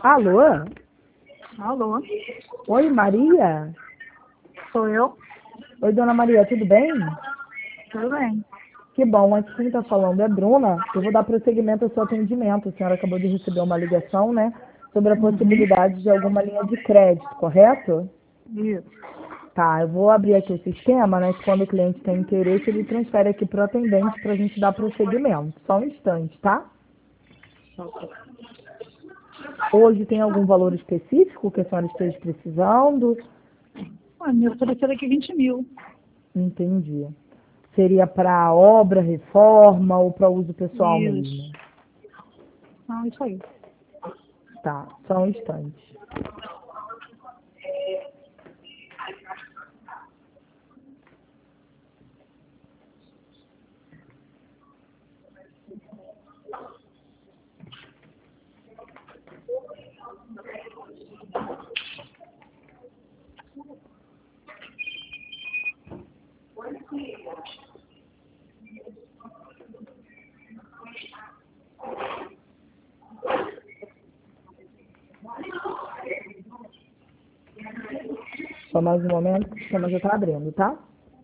Alô? Alô, Oi, Maria? sou eu? Oi, dona Maria, tudo bem? Tudo bem. Que bom, aqui quem está falando é Bruna. Eu vou dar prosseguimento ao seu atendimento. A senhora acabou de receber uma ligação, né? Sobre a Uhum. possibilidade de alguma linha de crédito, correto? Isso. Tá, eu vou abrir aqui o sistema, né? Que quando o cliente tem interesse, ele transfere aqui para o atendente para a gente dar prosseguimento. Só um instante, tá? Hoje tem algum valor específico que a senhora esteja precisando? Me ofereceram aqui 20 mil. Entendi. Seria para obra, reforma ou para uso pessoal Isso. mesmo? Não, isso aí. Tá, só um instante. Só mais um momento que o sistema já está abrindo, tá?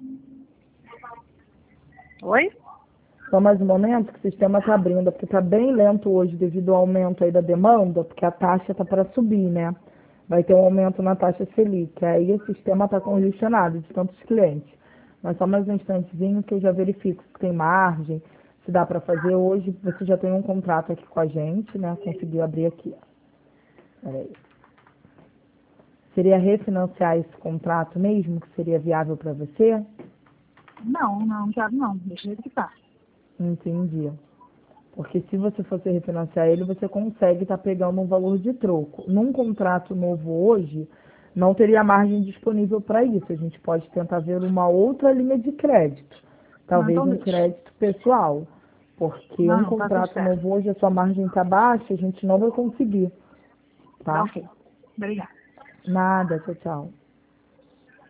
Oi? Só mais um momento que o sistema está abrindo, porque está bem lento hoje devido ao aumento aí da demanda, porque a taxa está para subir, né? Vai ter um aumento na taxa Selic. Aí o sistema está congestionado de tantos clientes. Mas só mais um instantezinho que eu já verifico se tem margem, se dá para fazer. Hoje você já tem um contrato aqui com a gente, né? Conseguiu abrir aqui. Peraí. Seria refinanciar esse contrato mesmo, que seria viável para você? Não quero não. Deixa ele que tá. Entendi. Porque se você fosse refinanciar ele, você consegue estar pegando um valor de troco. Num contrato novo hoje, não teria margem disponível para isso. A gente pode tentar ver uma outra linha de crédito. Não, Talvez então um deixa. crédito pessoal. Porque um Não, tá tudo contrato certo. novo hoje, a sua margem está baixa, a gente não vai conseguir. Tá Tá? ok. Obrigada. Nada, tchau, tchau.